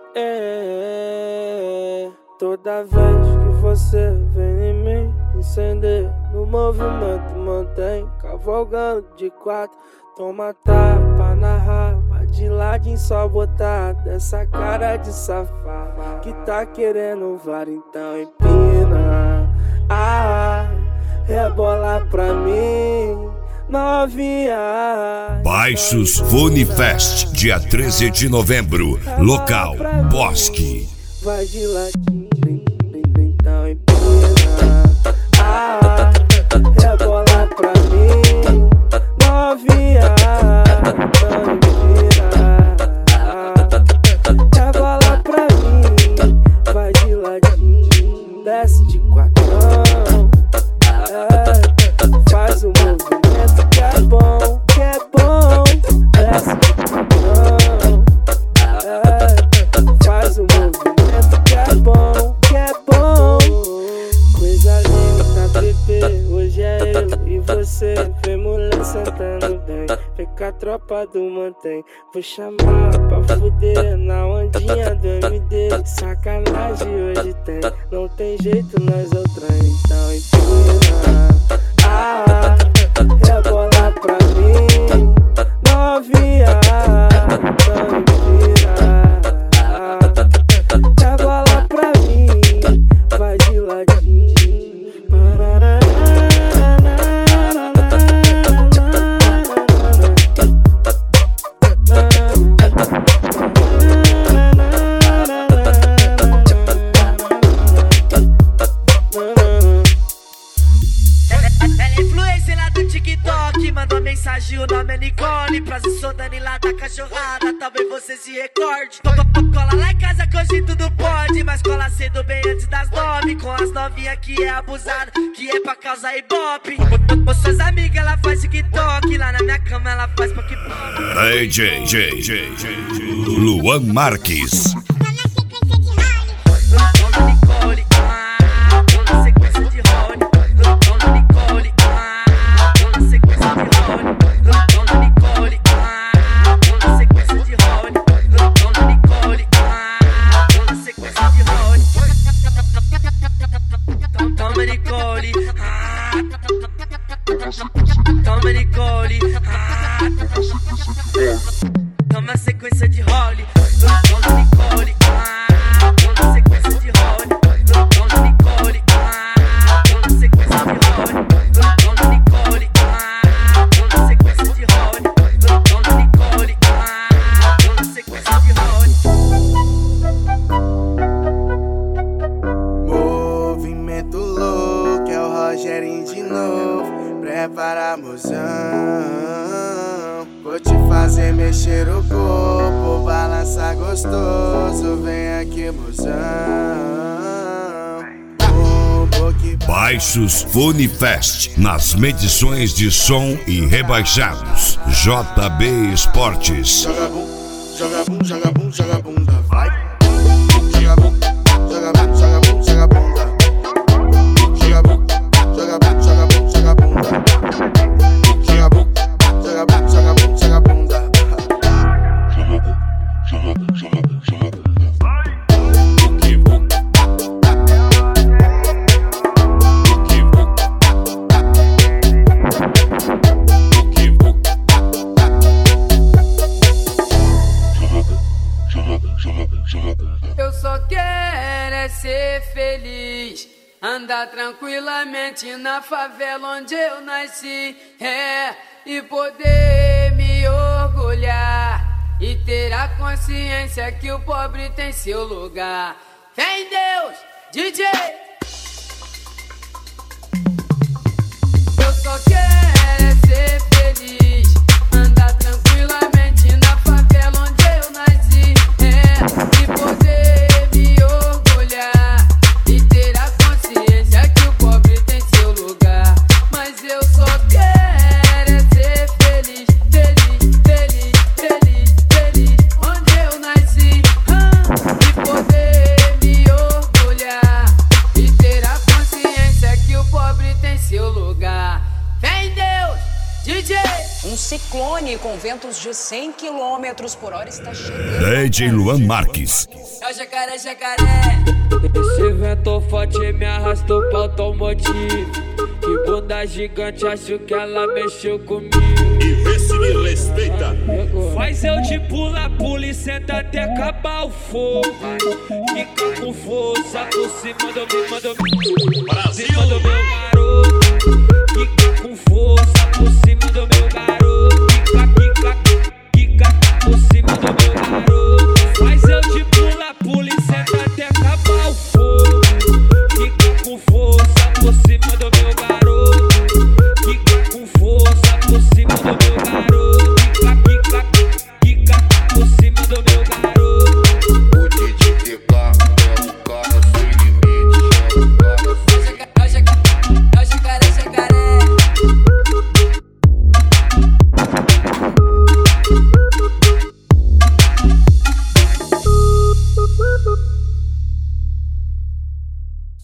Toda vez que você vem em mim, incender no movimento mantém, cavalgando de quatro, toma tapa na raba, de ladinho só botar dessa cara de safado que tá querendo VAR, então empina, rebola pra mim, novinha. Baixos Funifest, dia 13 de novembro, local Bosque. Vai de ladinho, então empina, rebola pra mim, novinha, então empina, rebola pra mim, vai de ladinho, desce de quatrão, faz o movimento que é bom, desce de quatrão, faz o movimento que é bom, coisa linda, bebê, hoje é eu e você, vem mulher sentando bem, vem com a tropa do mantém, vou chamar pra fuder na ondinha do MD, sacanagem hoje tem, não tem jeito nós é o trem, então empina, rebola pra mim, novinha, então empina, rebola pra mim, vai de ladinho. Mandou mensagem, o nome é Nicole. Prazer, sou Dani lá da cachorrada, talvez você se recorde. Cola lá em casa que hoje tudo pode, mas cola cedo bem antes das 9, com as novinhas que é abusada, que é pra causar ibope. Com suas amigas ela faz TikTok, lá na minha cama ela faz pop. DJ Luan Marques. Toma Nicole, toma sequência de role. Toma Nicole, toma sequência de role. Toma Nicole, toma sequência de role. Toma Nicole, toma sequência de role. Toma Nicole, toma sequência de role. Movimento louco, é o Rogerinho de novo. Prepara, mozão, vou te fazer mexer o corpo, balançar gostoso, vem aqui, mozão. Baixos Funifest, nas medições de som e rebaixados. JB Esportes. Joga bum, joga bum, joga bum, joga bunda, vai. Joga bum, joga bum, joga bum, joga bunda. Joga bum, joga bum, joga bum, joga bunda. Joga bum, joga bum, joga bum, joga bunda. Joga bum, joga bum, joga bum, joga bunda. Eu só quero é ser feliz, andar tranquilamente na favela onde eu nasci, e poder me orgulhar e ter a consciência que o pobre tem seu lugar. Vem Deus, DJ! Eu só quero é ser feliz, andar tranquilamente na favela onde eu nasci, e poder me orgulhar e ter a consciência que o pobre tem seu lugar. Mas eu só quero é ser feliz, feliz, feliz, feliz, feliz onde eu nasci, e poder me orgulhar e ter a consciência que o pobre tem seu lugar. Vem Deus, DJ! ciclone com ventos de 100 km por hora está chegando. DJ Luan Marques. É o jacaré, jacaré. Esse vento forte me arrastou pro automotivo. Que bunda gigante, acho que ela mexeu comigo. E vê se me respeita. Faz eu de pula e senta até acabar o fogo. Fica com força por cima do meu, Brasil. cima do meu garoto. Fica com força